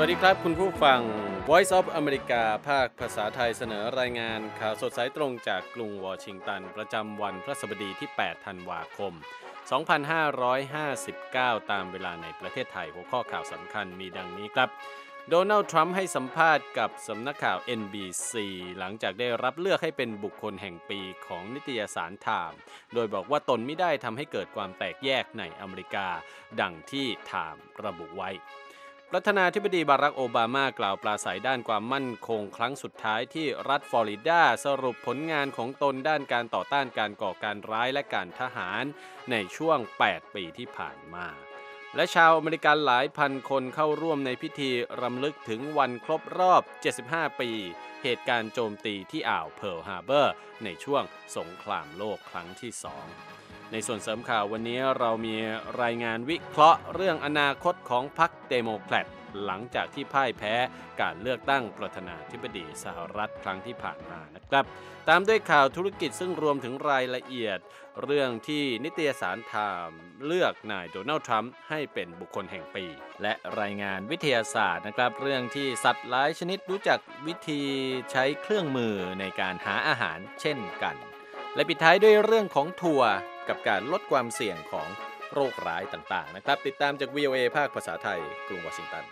วัสดีครับคุณผู้ฟัง Voice of America ภาคภาษาไทยเสนอรายงานข่าวสดสายตรงจากกรุงวอชิงตันประจำวันพฤหัสบดีที่ 8 ธันวาคม 2559 ตามเวลาในประเทศไทยหัวข้อข่าวสำคัญมีดังนี้ครับโดนัลด์ทรัมป์ให้สัมภาษณ์กับสำนักข่าว NBC หลังจากได้รับเลือกให้เป็นบุคคลแห่งปีของนิตยสารไทม์โดยบอกว่าตนไม่ได้ทำให้เกิดความแตกแยกในอเมริกาดังที่ไทม์ระบุไว้ประธานาธิบดีบารักโอบามากล่าวปราศัยด้านความมั่นคงครั้งสุดท้ายที่รัฐฟลอริดาสรุปผลงานของตนด้านการต่อต้านการก่อการร้ายและการทหารในช่วง 8 ปีที่ผ่านมาและชาวอเมริกันหลายพันคนเข้าร่วมในพิธีรำลึกถึงวันครบรอบ 75 ปีเหตุการณ์โจมตีที่อ่าวเพิร์ลฮาร์เบอร์ในช่วงสงครามโลกครั้งที่ 2ในส่วนเสริมข่าววันนี้เรามีรายงานวิเคราะห์เรื่องอนาคตของพรรคเดโมแครตหลังจากที่พ่ายแพ้การเลือกตั้งประธานาธิบดีสหรัฐครั้งที่ผ่านมานะครับตามด้วยข่าวธุรกิจซึ่งรวมถึงรายละเอียดเรื่องที่นิตยสารไทม์เลือกนายโดนัลด์ทรัมป์ให้เป็นบุคคลแห่งปีและรายงานวิทยาศาสตร์นะครับเรื่องที่สัตว์หลายชนิดรู้จักวิธีใช้เครื่องมือในการหาอาหารเช่นกันและปิดท้ายด้วยเรื่องของทัวร์กับการลดความเสี่ยงของโรคร้ายต่างๆนะครับติดตามจาก VOA ภาคภาษาไทยกรุงวอชิงตัน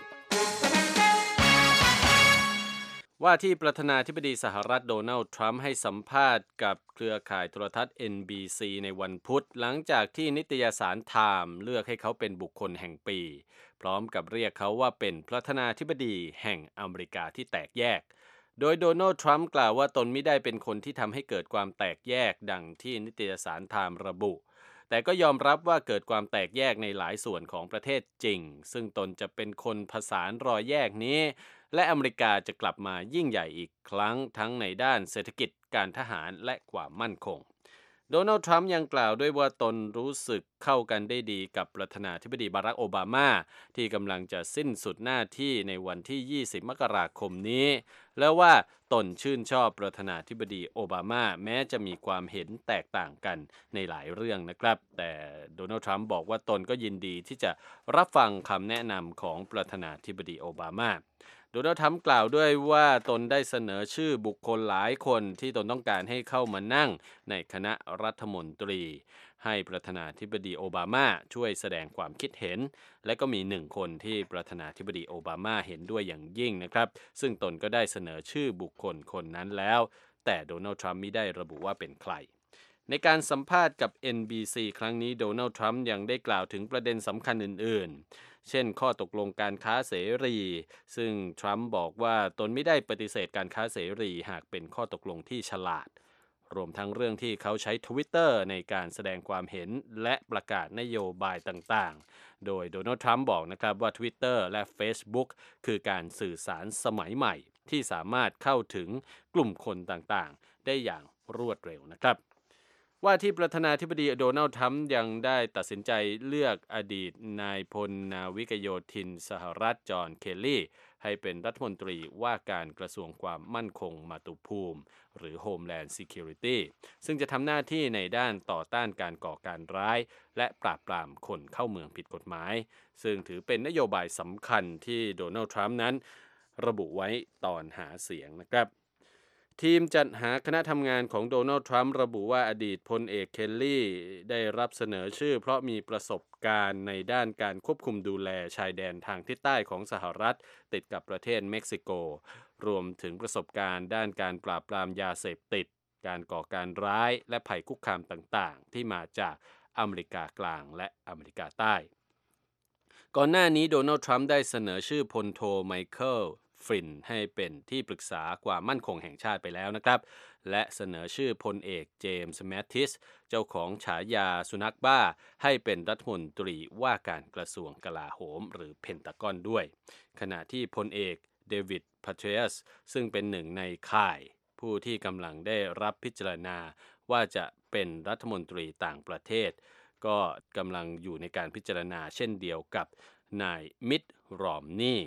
ว่าที่ประธานาธิบดีสหรัฐโดนัลด์ทรัมป์ให้สัมภาษณ์กับเครือข่ายโทรทัศน์ NBC ในวันพุธหลังจากที่นิตยสารไทม์เลือกให้เขาเป็นบุคคลแห่งปีพร้อมกับเรียกเขาว่าเป็นประธานาธิบดีแห่งอเมริกาที่แตกแยกโดยโดนัลด์ทรัมป์กล่าวว่าตนไม่ได้เป็นคนที่ทำให้เกิดความแตกแยกดังที่นิตยสารไทม์ระบุแต่ก็ยอมรับว่าเกิดความแตกแยกในหลายส่วนของประเทศจริงซึ่งตนจะเป็นคนผสานรอยแยกนี้และอเมริกาจะกลับมายิ่งใหญ่อีกครั้งทั้งในด้านเศรษฐกิจการทหารและความมั่นคงโดนัลด์ทรัมป์ยังกล่าวด้วยว่าตนรู้สึกเข้ากันได้ดีกับประธานาธิบดีบารักโอบามาที่กำลังจะสิ้นสุดหน้าที่ในวันที่ 20 มกราคมนี้แล้วว่าตนชื่นชอบประธานาธิบดีโอบามาแม้จะมีความเห็นแตกต่างกันในหลายเรื่องนะครับแต่โดนัลด์ทรัมป์บอกว่าตนก็ยินดีที่จะรับฟังคำแนะนำของประธานาธิบดีโอบามาโดนัลด์ทรัมป์กล่าวด้วยว่าตนได้เสนอชื่อบุคคลหลายคนที่ตนต้องการให้เข้ามานั่งในคณะรัฐมนตรีให้ประธานาธิบดีโอบามาช่วยแสดงความคิดเห็นและก็มีหนึ่งคนที่ประธานาธิบดีโอบามาเห็นด้วยอย่างยิ่งนะครับซึ่งตนก็ได้เสนอชื่อบุคคลคนนั้นแล้วแต่โดนัลด์ทรัมป์ไม่ได้ระบุว่าเป็นใครในการสัมภาษณ์กับ NBC ครั้งนี้โดนัลด์ทรัมป์ยังได้กล่าวถึงประเด็นสำคัญอื่นๆเช่นข้อตกลงการค้าเสรีซึ่งทรัมป์บอกว่าตนไม่ได้ปฏิเสธการค้าเสรีหากเป็นข้อตกลงที่ฉลาดรวมทั้งเรื่องที่เขาใช้ Twitter ในการแสดงความเห็นและประกาศนโยบายต่างๆโดยโดนัลด์ทรัมป์บอกนะครับว่า Twitter และ Facebook คือการสื่อสารสมัยใหม่ที่สามารถเข้าถึงกลุ่มคนต่างๆได้อย่างรวดเร็วนะครับว่าที่ประธานาธิบดีโดนัลด์ทรัมป์ยังได้ตัดสินใจเลือกอดีตนายพลนาวิกโยธินสหรัฐจอห์นเคลลี่ให้เป็นรัฐมนตรีว่าการกระทรวงความมั่นคงมาตุภูมิหรือ Homeland Security ซึ่งจะทำหน้าที่ในด้านต่อต้านการก่อการร้ายและปราบปรามคนเข้าเมืองผิดกฎหมายซึ่งถือเป็นนโยบายสำคัญที่โดนัลด์ทรัมป์นั้นระบุไว้ตอนหาเสียงนะครับทีมจัดหาคณะทำงานของโดนัลด์ทรัมป์ระบุว่าอดีตพลเอกเคลลี่ได้รับเสนอชื่อเพราะมีประสบการณ์ในด้านการควบคุมดูแลชายแดนทางทิศใต้ของสหรัฐติดกับประเทศเม็กซิโกรวมถึงประสบการณ์ด้านการปราบปรามยาเสพติดการก่อการร้ายและภัยคุกคามต่างๆที่มาจากอเมริกากลางและอเมริกาใต้ก่อนหน้านี้โดนัลด์ทรัมป์ได้เสนอชื่อพลโทไมเคิลฟรินให้เป็นที่ปรึกษาความมั่นคงแห่งชาติไปแล้วนะครับและเสนอชื่อพลเอกเจมส์แมททิสเจ้าของฉายาสุนัขบ้าให้เป็นรัฐมนตรีว่าการกระทรวงกลาโหมหรือเพนตากอนด้วยขณะที่พลเอกเดวิดพาเทรียสซึ่งเป็นหนึ่งในข่ายผู้ที่กำลังได้รับพิจารณาว่าจะเป็นรัฐมนตรีต่างประเทศก็กำลังอยู่ในการพิจารณาเช่นเดียวกับนายมิตต์ รอมนีย์ผู้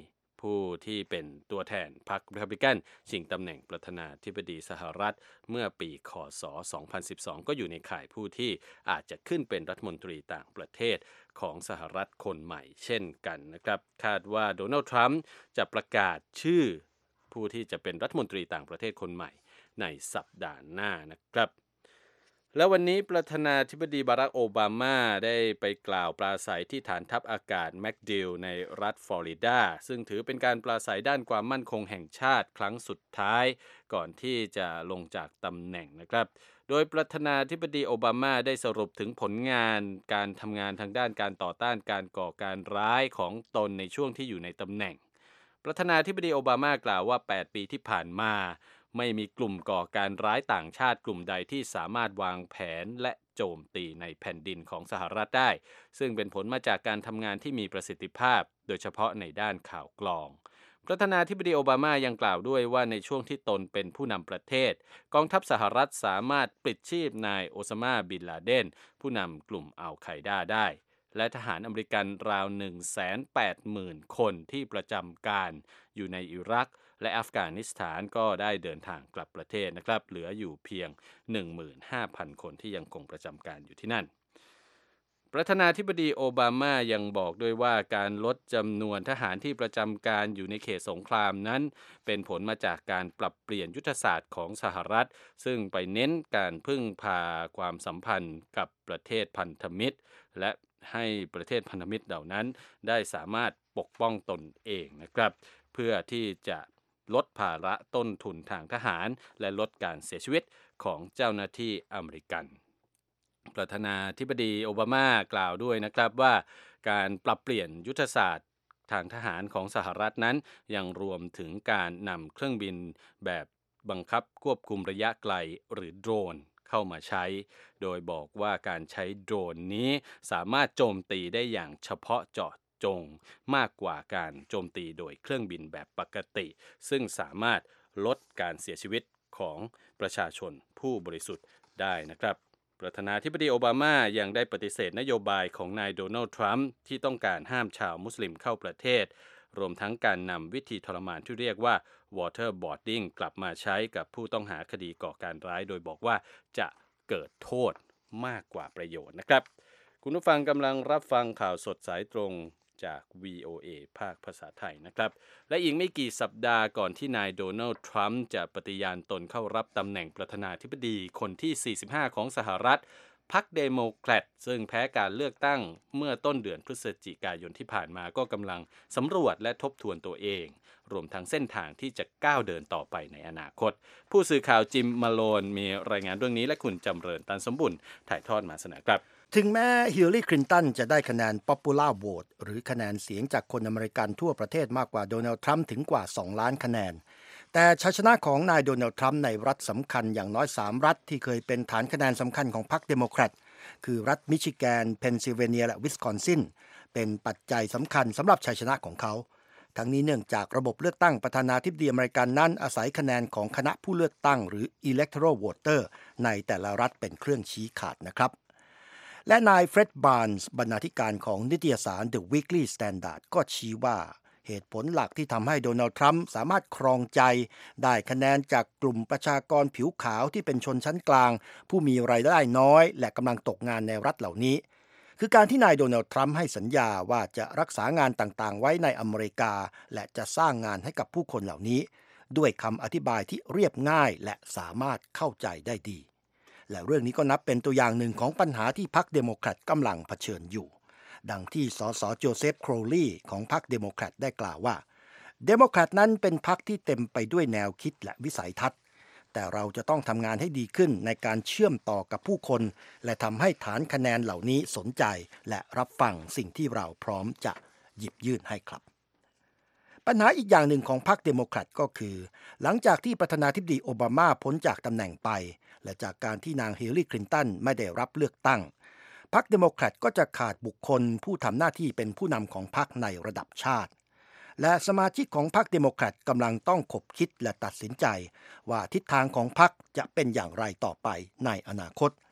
ผู้ที่เป็นตัวแทนพรรครีพับลิกันชิงตำแหน่งประธานาธิบดีสหรัฐเมื่อปีคศ2012ก็อยู่ในข่ายผู้ที่อาจจะขึ้นเป็นรัฐมนตรีต่างประเทศของสหรัฐคนใหม่เช่นกันนะครับคาดว่าโดนัลด์ทรัมป์จะประกาศชื่อผู้ที่จะเป็นรัฐมนตรีต่างประเทศคนใหม่ในสัปดาห์หน้านะครับแล้ววันนี้ประธานาธิบดีบารักโอบามาได้ไปกล่าวปราศัยที่ฐานทัพอากาศแมคดิลในรัฐฟลอริดาซึ่งถือเป็นการปราศัยด้านความมั่นคงแห่งชาติครั้งสุดท้ายก่อนที่จะลงจากตำแหน่งนะครับโดยประธานาธิบดีโอบามาได้สรุปถึงผลงานการทำงานทางด้านการต่อต้านการก่อการร้ายของตนในช่วงที่อยู่ในตำแหน่งประธานาธิบดีโอบามากล่าวว่า8ปีที่ผ่านมาไม่มีกลุ่มก่อการร้ายต่างชาติกลุ่มใดที่สามารถวางแผนและโจมตีในแผ่นดินของสหรัฐได้ซึ่งเป็นผลมาจากการทำงานที่มีประสิทธิภาพโดยเฉพาะในด้านข่าวกรองประธานาธิบดีโอบามายังกล่าวด้วยว่าในช่วงที่ตนเป็นผู้นำประเทศกองทัพสหรัฐสามารถปลิดชีพนายโอซามาบินลาเดนผู้นำกลุ่มอัลไคด้าได้และทหารอเมริกันราว 180,000 คนที่ประจำการอยู่ในอิรักและอัฟกานิสถานก็ได้เดินทางกลับประเทศนะครับเหลืออยู่เพียง 15,000 คนที่ยังคงประจำการอยู่ที่นั่นประธานาธิบดีโอบามายังบอกด้วยว่าการลดจำนวนทหารที่ประจำการอยู่ในเขตสงครามนั้นเป็นผลมาจากการปรับเปลี่ยนยุทธศาสตร์ของสหรัฐซึ่งไปเน้นการพึ่งพาความสัมพันธ์กับประเทศพันธมิตรและให้ประเทศพันธมิตรเหล่านั้นได้สามารถปกป้องตนเองนะครับเพื่อที่จะลดภาระต้นทุนทางทหารและลดการเสียชีวิตของเจ้าหน้าที่อเมริกันประธานาธิบดีโอบามากล่าวด้วยนะครับว่าการปรับเปลี่ยนยุทธศาสตร์ทางทหารของสหรัฐนั้นยังรวมถึงการนำเครื่องบินแบบบังคับควบคุมระยะไกลหรือโดรนเข้ามาใช้โดยบอกว่าการใช้โดรนนี้สามารถโจมตีได้อย่างเฉพาะเจาะจงมากกว่าการโจมตีโดยเครื่องบินแบบปกติซึ่งสามารถลดการเสียชีวิตของประชาชนผู้บริสุทธิ์ได้นะครับประธานาธิบดีโอบามายังได้ปฏิเสธนโยบายของนายโดนัลด์ทรัมป์ที่ต้องการห้ามชาวมุสลิมเข้าประเทศรวมทั้งการนำวิธีทรมานที่เรียกว่า waterboarding กลับมาใช้กับผู้ต้องหาคดีก่อการร้ายโดยบอกว่าจะเกิดโทษมากกว่าประโยชน์นะครับคุณผู้ฟังกำลังรับฟังข่าวสดสายตรงจาก VOA ภาคภาษาไทยนะครับและอีกไม่กี่สัปดาห์ก่อนที่นายโดนัลด์ทรัมป์จะปฏิญาณตนเข้ารับตำแหน่งประธานาธิบดีคนที่45ของสหรัฐพรรคเดโมแครตซึ่งแพ้การเลือกตั้งเมื่อต้นเดือนพฤศจิกายนที่ผ่านมาก็กำลังสำรวจและทบทวนตัวเองรวมทั้งเส้นทางที่จะก้าวเดินต่อไปในอนาคตผู้สื่อข่าวจิมมาโลนมีรายงานเรื่องนี้และคุณจำเริญตันสมบุญถ่ายทอดมาเสนอครับถึงแม้ฮิลลารีคลินตันจะได้คะแนน Popular Vote หรือคะแนนเสียงจากคนอเมริกันทั่วประเทศมากกว่าโดนัลด์ทรัมป์ถึงกว่า2ล้านคะแนนแต่ชัยชนะของนายโดนัลด์ทรัมป์ในรัฐสำคัญอย่างน้อย3รัฐที่เคยเป็นฐานคะแนนสำคัญของพรรคเดโมแครตคือรัฐมิชิแกนเพนซิลเวเนียและวิสคอนซินเป็นปัจจัยสำคัญสำหรับชัยชนะของเขาทั้งนี้เนื่องจากระบบเลือกตั้งประธานาธิบดีอเมริกันนั้นอาศัยคะแนนของคณะผู้เลือกตั้งหรือ Electoral Voter ในแต่ละรัฐเป็นเครื่องชี้ขาดนะครับและนายเฟร็ดบาร์นส์บรรณาธิการของนิตยสาร The Weekly Standard ก็ชี้ว่าเหตุผลหลักที่ทำให้โดนัลด์ทรัมป์สามารถครองใจได้คะแนนจากกลุ่มประชากรผิวขาวที่เป็นชนชั้นกลางผู้มีรายได้น้อยและกำลังตกงานในรัฐเหล่านี้คือการที่นายโดนัลด์ทรัมป์ให้สัญญาว่าจะรักษางานต่างๆไว้ในอเมริกาและจะสร้างงานให้กับผู้คนเหล่านี้ด้วยคำอธิบายที่เรียบง่ายและสามารถเข้าใจได้ดีและเรื่องนี้ก็นับเป็นตัวอย่างหนึ่งของปัญหาที่พรรคเดโมแครตกำลังเผชิญอยู่ดังที่สสโจเซฟโครลีของพรรคเดโมแครตได้กล่าวว่าเดโมแครตนั้นเป็นพรรคที่เต็มไปด้วยแนวคิดและวิสัยทัศน์แต่เราจะต้องทำงานให้ดีขึ้นในการเชื่อมต่อกับผู้คนและทำให้ฐานคะแนนเหล่านี้สนใจและรับฟังสิ่งที่เราพร้อมจะหยิบยื่นให้ครับปัญหาอีกอย่างหนึ่งของพรรคเดโมแครตก็คือหลังจากที่ประธานาธิบดีโอบามาพ้นจากตำแหน่งไปและจากการที่นางฮิลลารีคลินตันไม่ได้รับเลือกตั้งพรรคเดโมแครตก็จะขาดบุคคลผู้ทำหน้าที่เป็นผู้นำของพรรคในระดับชาติและสมาชิกของพรรคเดโมแครตกำลังต้องขบคิดและตัดสินใจว่าทิศทางของพรรคจะเป็นอย่างไรต่อไปในอนาคต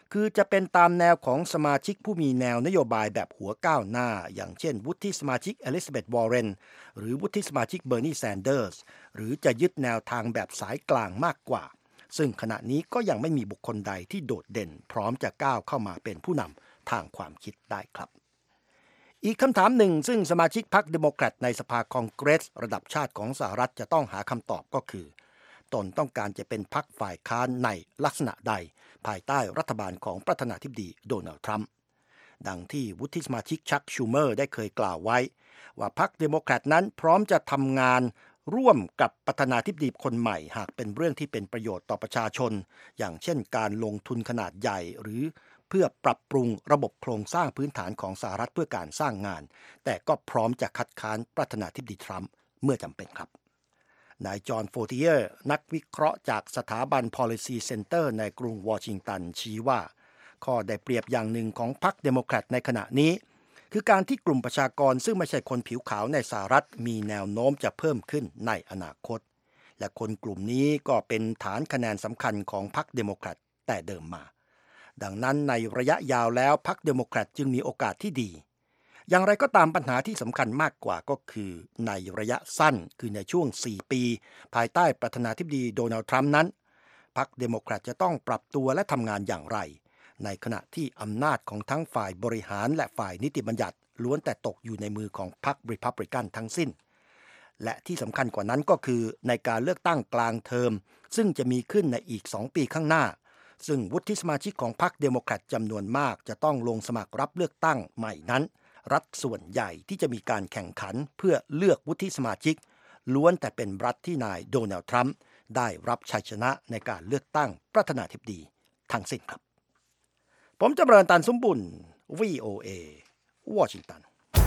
คือจะเป็นตามแนวของสมาชิกผู้มีแนวนโยบายแบบหัวก้าวหน้าอย่างเช่นวุฒิสมาชิกอลิซาเบธวอร์เรนหรือวุฒิสมาชิกเบอร์นีแซนเดอร์สหรือจะยึดแนวทางแบบสายกลางมากกว่าซึ่งขณะนี้ก็ยังไม่มีบุคคลใดที่โดดเด่นพร้อมจะก้าวเข้ามาเป็นผู้นำทางความคิดได้ครับอีกคำถามหนึ่งซึ่งสมาชิกพรรคเดโมแครตในสภาคองเกรสระดับชาติของสหรัฐจะต้องหาคำตอบก็คือตนต้องการจะเป็นพรรคฝ่ายค้านในลักษณะใดภายใต้รัฐบาลของประธานาธิบดีโดนัลด์ทรัมป์ดังที่วุฒิสมาชิกชักชูเมอร์ได้เคยกล่าวไว้ว่าพรรคเดโมแครตนั้นพร้อมจะทำงานร่วมกับประธานาธิบดีคนใหม่หากเป็นเรื่องที่เป็นประโยชน์ต่อประชาชนอย่างเช่นการลงทุนขนาดใหญ่หรือเพื่อปรับปรุงระบบโครงสร้างพื้นฐานของสหรัฐเพื่อการสร้างงานแต่ก็พร้อมจะคัดค้านประธานาธิบดีทรัมป์เมื่อจำเป็นครับนายจอห์นโฟร์ติเออร์นักวิเคราะห์จากสถาบัน Policy Center ในกรุงวอชิงตันชี้ว่าข้อได้เปรียบอย่างหนึ่งของพรรคเดโมแครตในขณะนี้คือการที่กลุ่มประชากรซึ่งไม่ใช่คนผิวขาวในสหรัฐมีแนวโน้มจะเพิ่มขึ้นในอนาคตและคนกลุ่มนี้ก็เป็นฐานคะแนนสำคัญของพรรคเดโมแครตแต่เดิมมาดังนั้นในระยะยาวแล้วพรรคเดโมแครตจึงมีโอกาสที่ดีอย่างไรก็ตามปัญหาที่สำคัญมากกว่าก็คือในระยะสั้นคือในช่วง4ปีภายใต้ประธานาธิบดีโดนัลด์ทรัมป์นั้นพรรคเดโมแครตจะต้องปรับตัวและทำงานอย่างไรในขณะที่อำนาจของทั้งฝ่ายบริหารและฝ่ายนิติบัญญัติล้วนแต่ตกอยู่ในมือของพรรครีพับลิกันทั้งสิ้นและที่สำคัญกว่านั้นก็คือในการเลือกตั้งกลางเทอมซึ่งจะมีขึ้นในอีก2ปีข้างหน้าซึ่งวุฒิสมาชิกของพรรคเดโมแครตจำนวนมากจะต้องลงสมัครรับเลือกตั้งใหม่นั้นรัฐส่วนใหญ่ที่จะมีการแข่งขันเพื่อเลือกวุฒิสมาชิกล้วนแต่เป็นรัฐที่นายโดนัลด์ทรัมป์ได้รับชัยชนะในการเลือกตั้งประธานาธิบดีทั้งสิ้นครับผมจำเริญตันสมบุญ VOA วอชิงตัน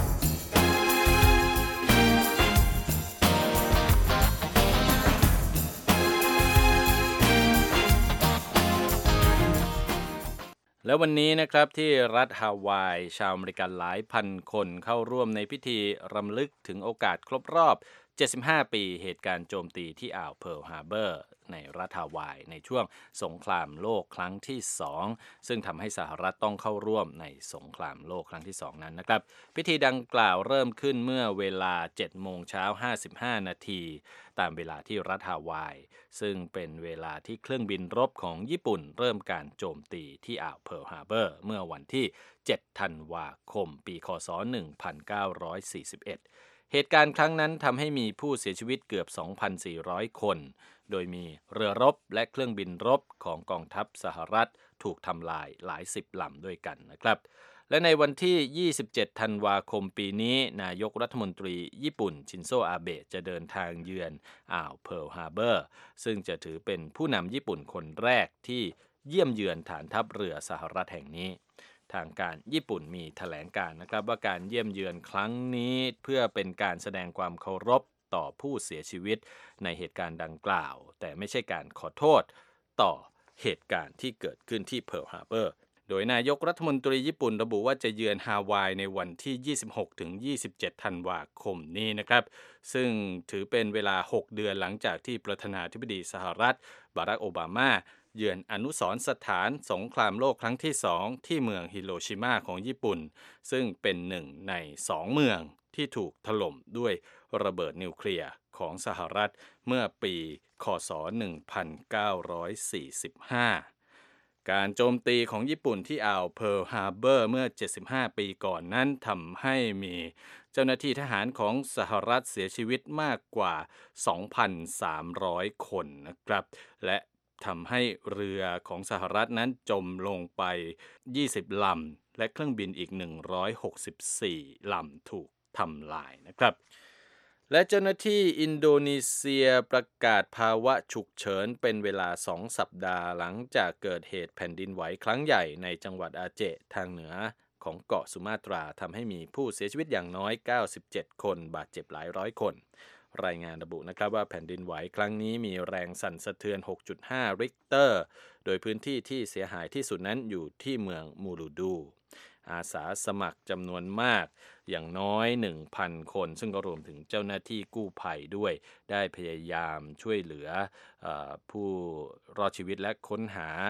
แล้ววันนี้นะครับที่รัฐฮาวายชาวอเมริกันหลายพันคนเข้าร่วมในพิธีรำลึกถึงโอกาสครบรอบ75 ปีเหตุการณ์โจมตีที่อ่าวเพิร์ลฮาร์เบอร์ในรัฐฮาวายในช่วงสงครามโลกครั้งที่2ซึ่งทำให้สหรัฐต้องเข้าร่วมในสงครามโลกครั้งที่2นั้นนะครับพิธีดังกล่าวเริ่มขึ้นเมื่อเวลา 7:55 นาทีตามเวลาที่รัฐฮาวายซึ่งเป็นเวลาที่เครื่องบินรบของญี่ปุ่นเริ่มการโจมตีที่อ่าวเพิร์ลฮาร์เบอร์เมื่อวันที่7 ธันวาคมปีคศ1941เหตุการณ์ครั้งนั้นทำให้มีผู้เสียชีวิตเกือบ 2,400 คนโดยมีเรือรบและเครื่องบินรบของกองทัพสหรัฐถูกทำลายหลายสิบลำด้วยกันนะครับและในวันที่ 27 ธันวาคมปีนี้นายกรัฐมนตรีญี่ปุ่นชินโซอาเบะจะเดินทางเยือนอ่าวเพิร์ลฮาร์เบอร์ซึ่งจะถือเป็นผู้นำญี่ปุ่นคนแรกที่เยี่ยมเยือนฐานทัพเรือสหรัฐแห่งนี้ทางการญี่ปุ่นมีแถลงการนะครับว่าการเยี่ยมเยือนครั้งนี้เพื่อเป็นการแสดงความเคารพต่อผู้เสียชีวิตในเหตุการณ์ดังกล่าวแต่ไม่ใช่การขอโทษต่อเหตุการณ์ที่เกิดขึ้นที่เพิร์ลฮาร์เบอร์โดยนายกรัฐมนตรีญี่ปุ่นระบุว่าจะเยือนฮาวายในวันที่ 26-27 ธันวาคมนี้นะครับซึ่งถือเป็นเวลา 6 เดือนหลังจากที่ประธานาธิบดีสหรัฐบารักโอบามาเยือนอนุสรณ์สถานสงครามโลกครั้งที่2ที่เมืองฮิโรชิมาของญี่ปุ่นซึ่งเป็นหนึ่งใน2เมืองที่ถูกถล่มด้วยระเบิดนิวเคลียร์ของสหรัฐเมื่อปีคศ1945การโจมตีของญี่ปุ่นที่อ่าวเพิร์ลฮาร์เบอร์เมื่อ75ปีก่อนนั้นทำให้มีเจ้าหน้าที่ทหารของสหรัฐเสียชีวิตมากกว่า 2,300 คนนะครับและทำให้เรือของสหรัฐนั้นจมลงไป20 ลำและเครื่องบินอีก164 ลำถูกทำลายนะครับและเจ้าหน้าที่อินโดนีเซียประกาศภาวะฉุกเฉินเป็นเวลา2 สัปดาห์หลังจากเกิดเหตุแผ่นดินไหวครั้งใหญ่ในจังหวัดอาเจทางเหนือของเกาะสุมาตราทำให้มีผู้เสียชีวิตอย่างน้อย97 คนบาดเจ็บหลายร้อยคนรายงานระบุนะครับว่าแผ่นดินไหวครั้งนี้มีแรงสั่นสะเทือน 6.5 ริกเตอร์โดยพื้นที่ที่เสียหายที่สุดนั้นอยู่ที่เมืองมูรูดูอาสาสมัครจำนวนมากอย่างน้อย 1,000 คนซึ่งก็รวมถึงเจ้าหน้าที่กู้ภัยด้วยได้พยายามช่วยเหลือผู้รอดชีวิตและค้นหา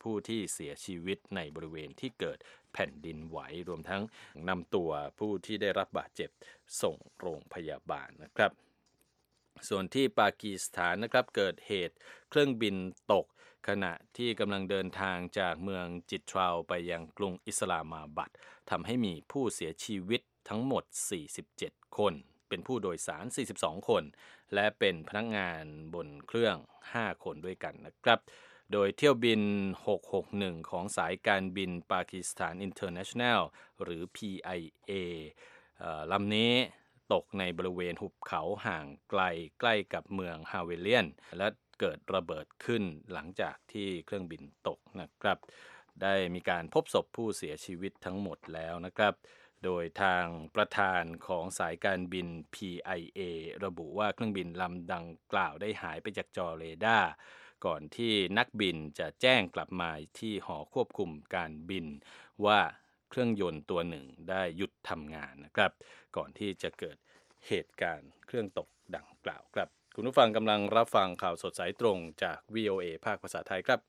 ผู้ที่เสียชีวิตในบริเวณที่เกิดแผ่นดินไหวรวมทั้งนำตัวผู้ที่ได้รับบาดเจ็บส่งโรงพยาบาลนะครับส่วนที่ปากีสถานนะครับเกิดเหตุเครื่องบินตกขณะที่กำลังเดินทางจากเมืองจิตราวไปยังกรุงอิสลามาบัดทำให้มีผู้เสียชีวิตทั้งหมด47คนเป็นผู้โดยสาร42คนและเป็นพนักงานบนเครื่อง5คนด้วยกันนะครับโดยเที่ยวบิน661ของสายการบินปากีสถานอินเตอร์เนชั่นแนลหรือ PIA ลำนี้ตกในบริเวณหุบเขาห่างไกลใกล้กับเมืองฮาเวเลียนและเกิดระเบิดขึ้นหลังจากที่เครื่องบินตกนะครับได้มีการพบศพผู้เสียชีวิตทั้งหมดแล้วนะครับโดยทางประธานของสายการบิน PIA ระบุว่าเครื่องบินลำดังกล่าวได้หายไปจากจอเรดาร์ก่อนที่นักบินจะแจ้งกลับมาที่หอควบคุมการบินว่าเครื่องยนต์ตัวหนึ่งได้หยุดทำงานนะครับก่อนที่จะเกิดเหตุการณ์เครื่องตกดังกล่าวครับคุณผู้ฟังกำลังรับฟังข่าวสดสายตรงจาก VOA ภาคภาษาไทยครับ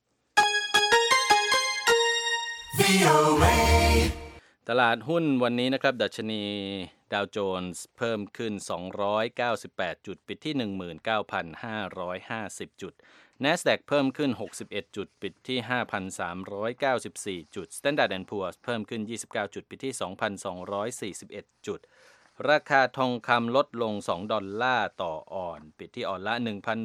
VOA ตลาดหุ้นวันนี้นะครับดัชนีดาวโจนส์เพิ่มขึ้น298จุดปิดที่ 19,550 จุด NASDAQ เพิ่มขึ้น61จุดปิดที่ 5,394 จุด Standard & Poor's เพิ่มขึ้น29จุดปิดที่ 2,241 จุดราคาทองคำลดลง$2ต่อออนซ์ปิดที่ออนซ์ละ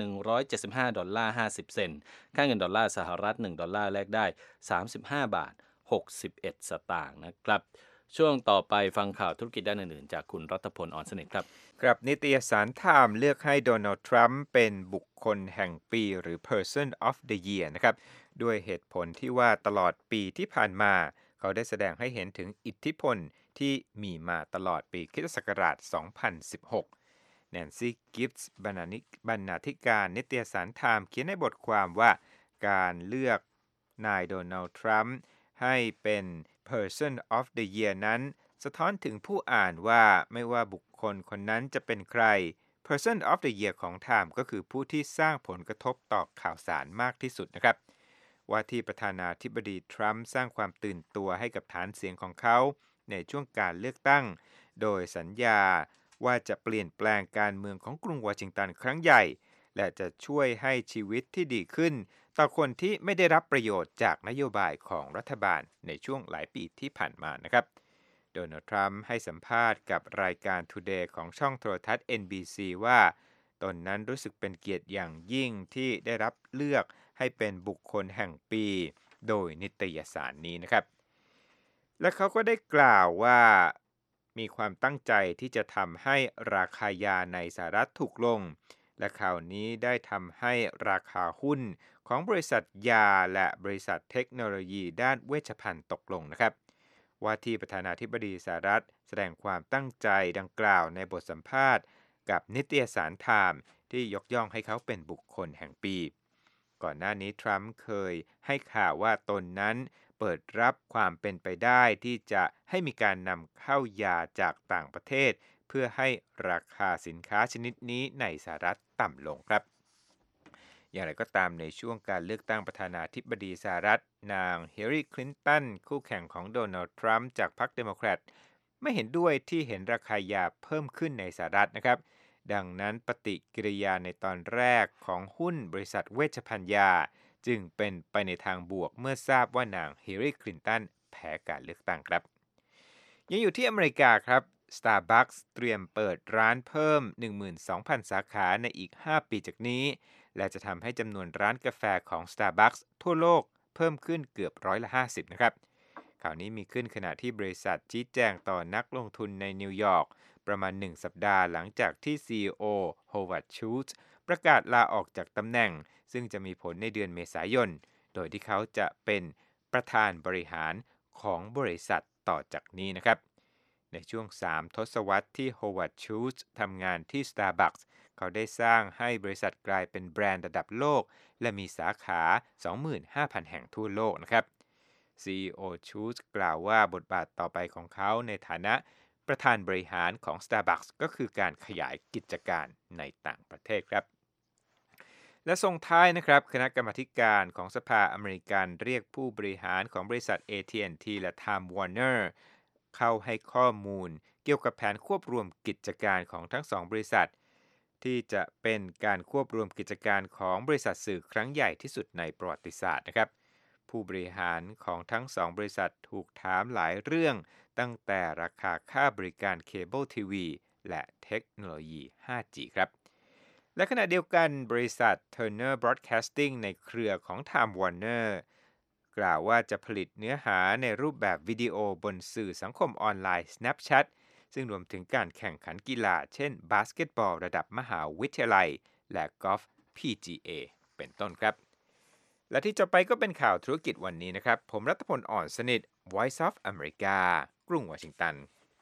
$1,175.50 เซนต์ค่าเงินดอลลาร์สหรัฐ$1แลกได้35.61 บาทสตางค์นะครับช่วงต่อไปฟังข่าวธุรกิจด้านอื่นๆจากคุณรัตพล อ่อนสนิทครับครับนิตยสารไทม์เลือกให้โดนัลด์ทรัมป์เป็นบุคคลแห่งปีหรือ Person of the Year นะครับด้วยเหตุผลที่ว่าตลอดปีที่ผ่านมาเขาได้แสดงให้เห็นถึงอิทธิพลที่มีมาตลอดปีคริสตศักราช 2016 แนนซี่ กิฟส์บรรณาธิการนิตยสารไทม์เขียนในบทความว่าการเลือกนายโดนัลด์ทรัมป์ให้เป็น Person of the Year นั้นสะท้อนถึงผู้อ่านว่าไม่ว่าบุคคลคนนั้นจะเป็นใคร Person of the Year ของ Time ก็คือผู้ที่สร้างผลกระทบต่อข่าวสารมากที่สุดนะครับว่าที่ประธานาธิบดีทรัมป์สร้างความตื่นตัวให้กับฐานเสียงของเขาในช่วงการเลือกตั้งโดยสัญญาว่าจะเปลี่ยนแปลงการเมืองของกรุงวอชิงตันครั้งใหญ่และจะช่วยให้ชีวิตที่ดีขึ้นต่อคนที่ไม่ได้รับประโยชน์จากนโยบายของรัฐบาลในช่วงหลายปีที่ผ่านมานะครับโดนัลด์ทรัมป์ให้สัมภาษณ์กับรายการ Today ของช่องโทรทัศน์ NBC ว่าตนนั้นรู้สึกเป็นเกียรติอย่างยิ่งที่ได้รับเลือกให้เป็นบุคคลแห่งปีโดยนิตยสารนี้นะครับและเขาก็ได้กล่าวว่ามีความตั้งใจที่จะทำให้ราคายาในสหรัฐถูกลงและข่าวนี้ได้ทำให้ราคาหุ้นของบริษัทยาและบริษัทเทคโนโลยีด้านเวชภัณฑ์ตกลงนะครับว่าที่ประธานาธิบดีสหรัฐแสดงความตั้งใจดังกล่าวในบทสัมภาษณ์กับนิตยสารไทม์ที่ยกย่องให้เขาเป็นบุคคลแห่งปีก่อนหน้านี้ทรัมป์เคยให้ข่าวว่าตนนั้นเปิดรับความเป็นไปได้ที่จะให้มีการนำเข้ายาจากต่างประเทศเพื่อให้ราคาสินค้าชนิดนี้ในสหรัฐต่ำลงครับอย่างไรก็ตามในช่วงการเลือกตั้งประธานาธิบดีสหรัฐนางฮิลลารีคลินตันคู่แข่งของโดนัลด์ทรัมป์จากพรรคเดโมแครตไม่เห็นด้วยที่เห็นราคายาเพิ่มขึ้นในสหรัฐนะครับดังนั้นปฏิกิริยาในตอนแรกของหุ้นบริษัทเวชภัณฑ์ยาจึงเป็นไปในทางบวกเมื่อทราบว่านางฮิลลารีคลินตันแพ้การเลือกตั้งครับยังอยู่ที่อเมริกาครับ Starbucks เตรียมเปิดร้านเพิ่ม 12,000 สาขาในอีก 5 ปีจากนี้และจะทำให้จำนวนร้านกาแฟของ Starbucks ทั่วโลกเพิ่มขึ้นเกือบ50%นะครับข่าวนี้มีขึ้นขณะที่บริษัทชี้แจงต่อนักลงทุนในนิวยอร์กประมาณ1สัปดาห์หลังจากที่ CEO Howard Schultz ประกาศลาออกจากตำแหน่งซึ่งจะมีผลในเดือนเมษายนโดยที่เขาจะเป็นประธานบริหารของบริษัทต่อจากนี้นะครับในช่วง3ทศวรรษที่ Howard Schultz ทำงานที่ Starbucks เขาได้สร้างให้บริษัทกลายเป็นแบรนด์ระดับโลกและมีสาขา 25,000 แห่งทั่วโลกนะครับ CEO Schultz กล่าวว่าบทบาทต่อไปของเขาในฐานะประธานบริหารของ Starbucks ก็คือการขยายกิจการในต่างประเทศครับและส่งท้ายนะครับคณะกรรมาการของสภาอเมริกันเรียกผู้บริหารของบริษัท AT&T และ Time Warner เข้าให้ข้อมูลเกี่ยวกับแผนควบรวมกิจการของทั้งสองบริษัทที่จะเป็นการควบรวมกิจการของบริษัทสื่อครั้งใหญ่ที่สุดในประวัติศาสตร์นะครับผู้บริหารของทั้งสองบริษัทถูกถามหลายเรื่องตั้งแต่ราคาค่าบริการเคเบิลทีวีและเทคโนโลยี 5G ครับและขณะเดียวกันบริษัท Turner Broadcasting ในเครือของ Time Warner กล่าวว่าจะผลิตเนื้อหาในรูปแบบวิดีโอบนสื่อสังคมออนไลน์ Snapchat ซึ่งรวมถึงการแข่งขันกีฬาเช่นบาสเกตบอลระดับมหาวิทยาลัยและกอล์ฟ PGA เป็นต้นครับและที่จบไปก็เป็นข่าวธุรกิจวันนี้นะครับผมรัตพล อ่อนสนิท Voice of America กรุงวอชิงตัน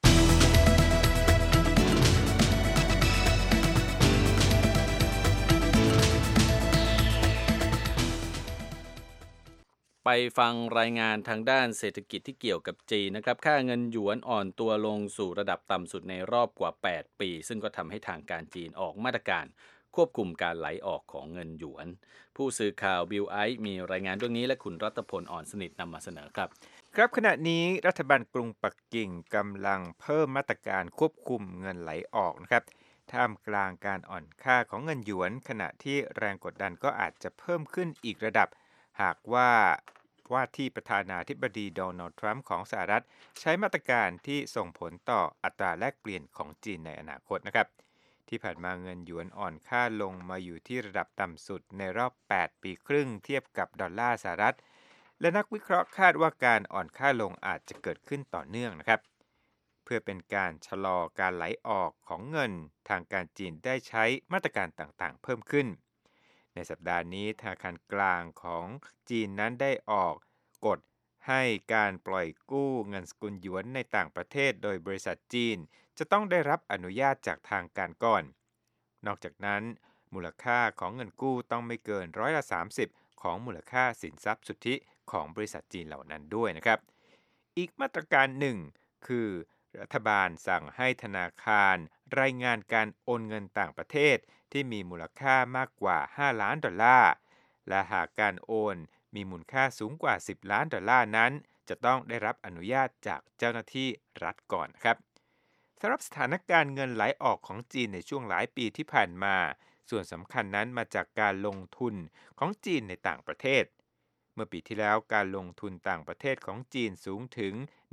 ไปฟังรายงานทางด้านเศรษฐกิจที่เกี่ยวกับจีนนะครับค่าเงินหยวนอ่อนตัวลงสู่ระดับต่ำสุดในรอบกว่า8ปีซึ่งก็ทำให้ทางการจีนออกมาตรการควบคุมการไหลออกของเงินหยวนผู้สื่อข่าวบิลไอซ์มีรายงานเรื่องนี้และคุณรัตพล อ่อนสนิทนำมาเสนอครับครับขณะนี้รัฐบาลกรุงปักกิ่งกำลังเพิ่มมาตรการควบคุมเงินไหลออกนะครับท่ามกลางการอ่อนค่าของเงินหยวนขณะที่แรงกดดันก็อาจจะเพิ่มขึ้นอีกระดับหากว่าที่ประธานาธิบดีโดนัลด์ทรัมป์ของสหรัฐใช้มาตรการที่ส่งผลต่ออัตราแลกเปลี่ยนของจีนในอนาคตนะครับที่ผ่านมาเงินหยวนอ่อนค่าลงมาอยู่ที่ระดับต่ำสุดในรอบ8ปีครึ่งเทียบกับดอลลาร์สหรัฐและนักวิเคราะห์คาดว่าการอ่อนค่าลงอาจจะเกิดขึ้นต่อเนื่องนะครับเพื่อเป็นการชะลอการไหลออกของเงินทางการจีนได้ใช้มาตรการต่างๆเพิ่มขึ้นในสัปดาห์นี้ธนาคารกลางของจีนนั้นได้ออกกฎให้การปล่อยกู้เงินสกุลหยวนในต่างประเทศโดยบริษัทจีนจะต้องได้รับอนุญาตจากทางการก่อนนอกจากนั้นมูลค่าของเงินกู้ต้องไม่เกิน30%ของมูลค่าสินทรัพย์สุทธิของบริษัทจีนเหล่านั้นด้วยนะครับอีกมาตรการหนึ่งคือรัฐบาลสั่งให้ธนาคารรายงานการโอนเงินต่างประเทศที่มีมูลค่ามากกว่า$5 ล้านและหากการโอนมีมูลค่าสูงกว่า$10 ล้านนั้นจะต้องได้รับอนุญาตจากเจ้าหน้าที่รัฐก่อนครับสำหรับสถานการณ์เงินไหลออกของจีนในช่วงหลายปีที่ผ่านมาส่วนสำคัญนั้นมาจากการลงทุนของจีนในต่างประเทศเมื่อปีที่แล้วการลงทุนต่างประเทศของจีนสูงถึง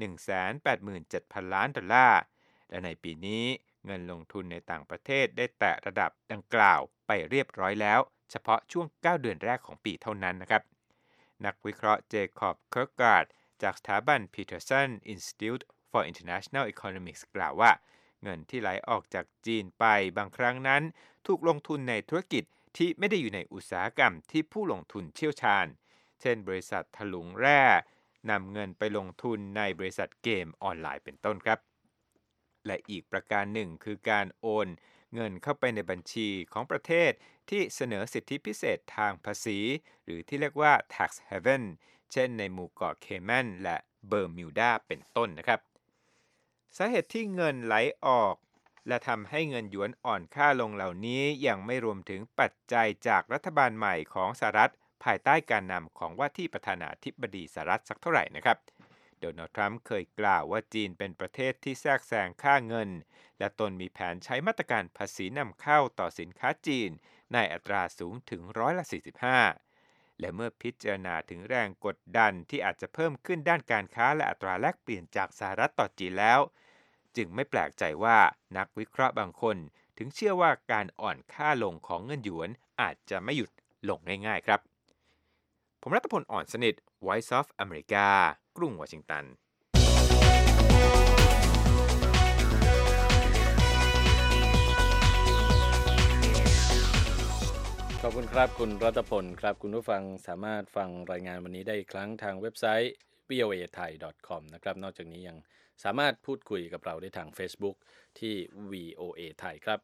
187,000 ล้านและในปีนี้เงินลงทุนในต่างประเทศได้แตะระดับดังกล่าวไปเรียบร้อยแล้วเฉพาะช่วง9เดือนแรกของปีเท่านั้นนะครับนักวิเคราะห์เจคอบเคิร์กการ์ดจากสถาบัน Peterson Institute for International Economics กล่าวว่าเงินที่ไหลออกจากจีนไปบางครั้งนั้นถูกลงทุนในธุรกิจที่ไม่ได้อยู่ในอุตสาหกรรมที่ผู้ลงทุนเชี่ยวชาญเช่นบริษัทถลุงแร่นำเงินไปลงทุนในบริษัทเกมออนไลน์เป็นต้นครับและอีกประการหนึ่งคือการโอนเงินเข้าไปในบัญชีของประเทศที่เสนอสิทธิพิเศษทางภาษีหรือที่เรียกว่า tax haven เช่นในหมู่เกาะเคแมนและเบอร์มิวดาเป็นต้นนะครับสาเหตุที่เงินไหลออกและทำให้เงินหยวนอ่อนค่าลงเหล่านี้ยังไม่รวมถึงปัจจัยจากรัฐบาลใหม่ของสหรัฐภายใต้การนำของว่าที่ประธานาธิบดีสหรัฐสักเท่าไหร่นะครับโดนัลด์ทรัมป์เคยกล่าวว่าจีนเป็นประเทศที่แทรกแซงค่าเงินและตนมีแผนใช้มาตรการภาษีนำเข้าต่อสินค้าจีนในอัตราสูงถึง45%และเมื่อพิจารณาถึงแรงกดดันที่อาจจะเพิ่มขึ้นด้านการค้าและอัตราแลกเปลี่ยนจากสหรัฐต่อจีนแล้วจึงไม่แปลกใจว่านักวิเคราะห์บางคนถึงเชื่อว่าการอ่อนค่าลงของเงินหยวนอาจจะไม่หยุดลงง่ายๆครับผมรัตพล อ่อนสนิท Voice of America กรุงวอชิงตันขอบคุณครับคุณรัตพลครับคุณผู้ฟังสามารถฟังรายงานวันนี้ได้อีกครั้งทางเว็บไซต์ voathai.com นะครับนอกจากนี้ยังสามารถพูดคุยกับเราได้ทาง Facebook ที่ VOA Thai ครับ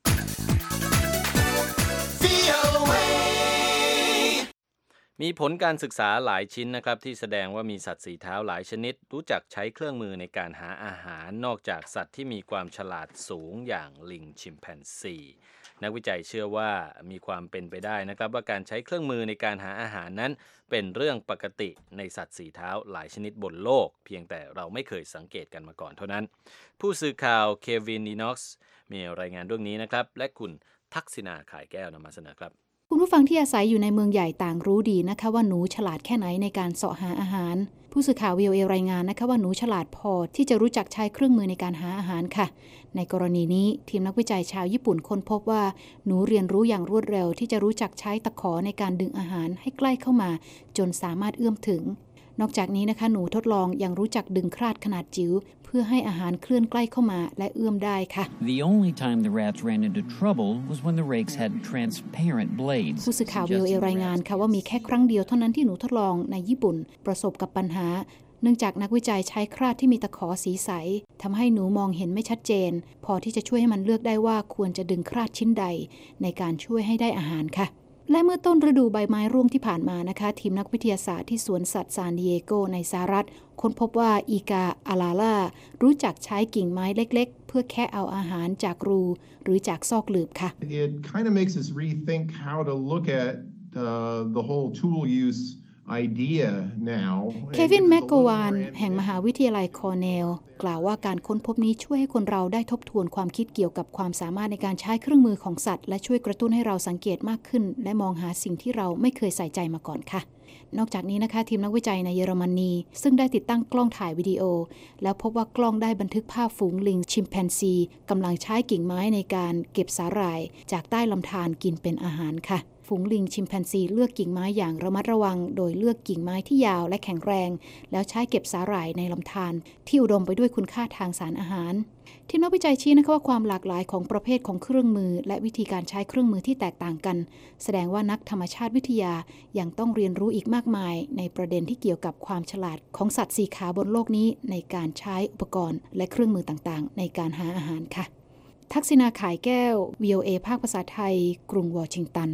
มีผลการศึกษาหลายชิ้นนะครับที่แสดงว่ามีสัตว์สี่เท้าหลายชนิดรู้จักใช้เครื่องมือในการหาอาหารนอกจากสัตว์ที่มีความฉลาดสูงอย่างลิงชิมแปนซีนักวิจัยเชื่อว่ามีความเป็นไปได้นะครับว่าการใช้เครื่องมือในการหาอาหารนั้นเป็นเรื่องปกติในสัตว์สี่เท้าหลายชนิดบนโลกเพียงแต่เราไม่เคยสังเกตกันมาก่อนเท่านั้นผู้สื่อข่าวเควินนีน็อกซ์มีรายงานเรื่องนี้นะครับและคุณทักษิณาขายแก้วนำมาเสนอครับคุณผู้ฟังที่อาศัยอยู่ในเมืองใหญ่ต่างรู้ดีนะคะว่าหนูฉลาดแค่ไหนในการเสาะหาอาหารผู้สื่อข่าว VOA รายงานนะคะว่าหนูฉลาดพอที่จะรู้จักใช้เครื่องมือในการหาอาหารค่ะในกรณีนี้ทีมนักวิจัยชาวญี่ปุ่นค้นพบว่าหนูเรียนรู้อย่างรวดเร็วที่จะรู้จักใช้ตะขอในการดึงอาหารให้ใกล้เข้ามาจนสามารถเอื้อมถึงนอกจากนี้นะคะหนูทดลองยังรู้จักดึงคราดขนาดจิ๋วเพื่อให้อาหารเคลื่อนใกล้เข้ามาและเอื้อมได้ค่ะ The only time the rats ran into trouble was when the rakes had transparent blades ผู้สื่อข่าว VOA รายงานค่ะว่ามีแค่ครั้งเดียวเท่านั้นที่หนูทดลองในญี่ปุ่นประสบกับปัญหาเนื่องจากนักวิจัยใช้คราดที่มีตะขอสีใสทำให้หนูมองเห็นไม่ชัดเจนพอที่จะช่วยให้มันเลือกได้ว่าควรจะดึงคราดชิ้นใดในการช่วยให้ได้อาหารค่ะและเมื่อต้นฤดูใบไม้ร่วงที่ผ่านมานะคะทีมนักวิทยาศาสตร์ที่สวนสัตว์ซานดิเอโกในสหรัฐค้นพบว่าอีกาอาลาล่ารู้จักใช้กิ่งไม้เล็กๆเพื่อแคะเอาอาหารจากรูหรือจากซอกหลืบค่ะ It kind of makes us rethink how to look at the whole tool use idea now เควินแมคโกวานแห่งมหาวิทยาลัยคอร์เนลกล่าวว่าการค้นพบนี้ช่วยให้คนเราได้ทบทวนความคิดเกี่ยวกับความสามารถในการใช้เครื่องมือของสัตว์และช่วยกระตุ้นให้เราสังเกตมากขึ้นและมองหาสิ่งที่เราไม่เคยใส่ใจมาก่อนค่ะนอกจากนี้นะคะทีมนักวิจัยในเยอรมนีซึ่งได้ติดตั้งกล้องถ่ายวิดีโอแล้วพบว่ากล้องได้บันทึกภาพฝูงลิงชิมแปนซีกำลังใช้กิ่งไม้ในการเก็บสาหร่ายจากใต้ลำธารกินเป็นอาหารค่ะฝูงลิงชิมแปนซีเลือกกิ่งไม้อย่างระมัดระวังโดยเลือกกิ่งไม้ที่ยาวและแข็งแรงแล้วใช้เก็บสาหร่ายในลำธารที่อุดมไปด้วยคุณค่าทางสารอาหารทีมนักวิจัยชี้นะคะว่าความหลากหลายของประเภทของเครื่องมือและวิธีการใช้เครื่องมือที่แตกต่างกันแสดงว่านักธรรมชาติวิทยายังต้องเรียนรู้อีกมากมายในประเด็นที่เกี่ยวกับความฉลาดของสัตว์สี่ขาบนโลกนี้ในการใช้อุปกรณ์และเครื่องมือต่างๆในการหาอาหารค่ะทักษิณาขายแก้ว VOA ภาคภาษาไทยกรุงวอชิงตัน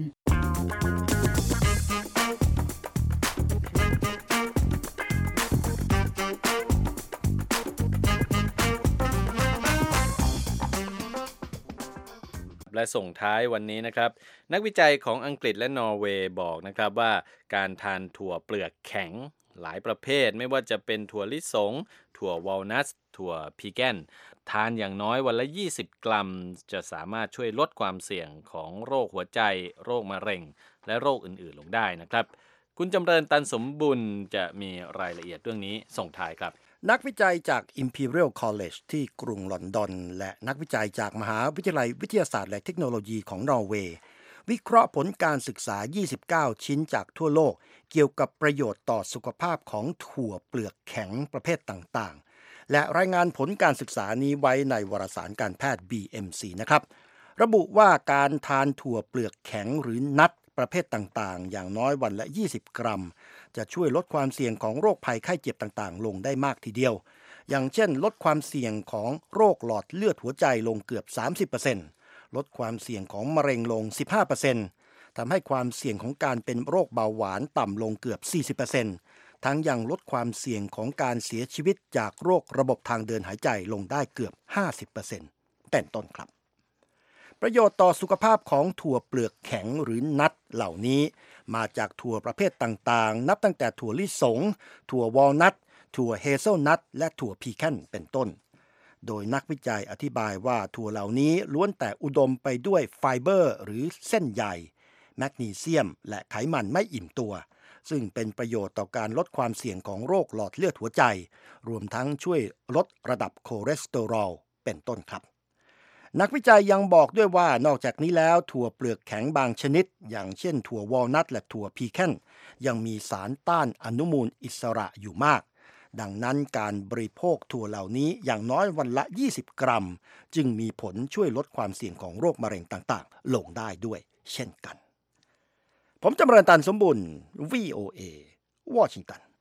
และส่งท้ายวันนี้นะครับนักวิจัยของอังกฤษและนอร์เวย์บอกนะครับว่าการทานถั่วเปลือกแข็งหลายประเภทไม่ว่าจะเป็นถั่วลิสงถั่ววอลนัทถั่วพีแกนทานอย่างน้อยวันละ20 กรัมจะสามารถช่วยลดความเสี่ยงของโรคหัวใจโรคมะเร็งและโรคอื่นๆลงได้นะครับคุณจำเริญตันสมบุญจะมีรายละเอียดเรื่องนี้ส่งท้ายครับนักวิจัยจาก Imperial College ที่กรุงลอนดอนและนักวิจัยจากมหาวิทยาลัยวิทยาศาสตร์และเทคโนโลยีของนอร์เวย์วิเคราะห์ผลการศึกษา29ชิ้นจากทั่วโลกเกี่ยวกับประโยชน์ต่อสุขภาพของถั่วเปลือกแข็งประเภทต่างๆและรายงานผลการศึกษานี้ไว้ในวารสารการแพทย์ BMC นะครับระบุว่าการทานถั่วเปลือกแข็งหรือนัทประเภทต่างๆอย่างน้อยวันละ20 กรัมจะช่วยลดความเสี่ยงของโรคภัยไข้เจ็บต่างๆลงได้มากทีเดียวอย่างเช่นลดความเสี่ยงของโรคหลอดเลือดหัวใจลงเกือบ 30% ลดความเสี่ยงของมะเร็งลง 15% ทำให้ความเสี่ยงของการเป็นโรคเบาหวานต่ำลงเกือบ 40% ทั้งยังลดความเสี่ยงของการเสียชีวิตจากโรคระบบทางเดินหายใจลงได้เกือบ 50% เป็นต้นครับประโยชน์ต่อสุขภาพของถั่วเปลือกแข็งหรือนัทเหล่านี้มาจากถั่วประเภทต่างๆนับตั้งแต่ถั่วลิสงถั่ววอลนัทถั่วเฮเซลนัทและถั่วพีแคนเป็นต้นโดยนักวิจัยอธิบายว่าถั่วเหล่านี้ล้วนแต่อุดมไปด้วยไฟเบอร์หรือเส้นใยแมกนีเซียมและไขมันไม่อิ่มตัวซึ่งเป็นประโยชน์ต่อการลดความเสี่ยงของโรคหลอดเลือดหัวใจรวมทั้งช่วยลดระดับคอเลสเตอรอลเป็นต้นครับนักวิจัยยังบอกด้วยว่านอกจากนี้แล้วถั่วเปลือกแข็งบางชนิดอย่างเช่นถั่ววอลนัทและถั่วพีแคนยังมีสารต้านอนุมูลอิสระอยู่มากดังนั้นการบริโภคถั่วเหล่านี้อย่างน้อยวันละ20 กรัมจึงมีผลช่วยลดความเสี่ยงของโรคมะเร็งต่างๆลงได้ด้วยเช่นกันผมจำเริญตันสมบุญ VOA วอชิงตัน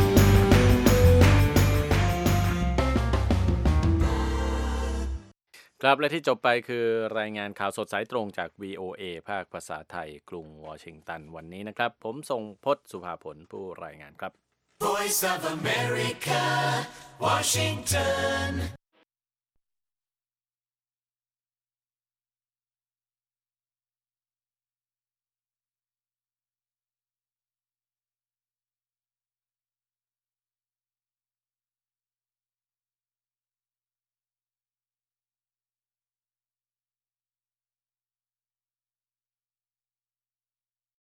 ครับและที่จบไปคือรายงานข่าวสดสายตรงจาก VOA ภาคภาษาไทยกรุงวอชิงตันวันนี้นะครับผมทรงพจน์สุภาผลผู้รายงานครับ Voice of America, Washington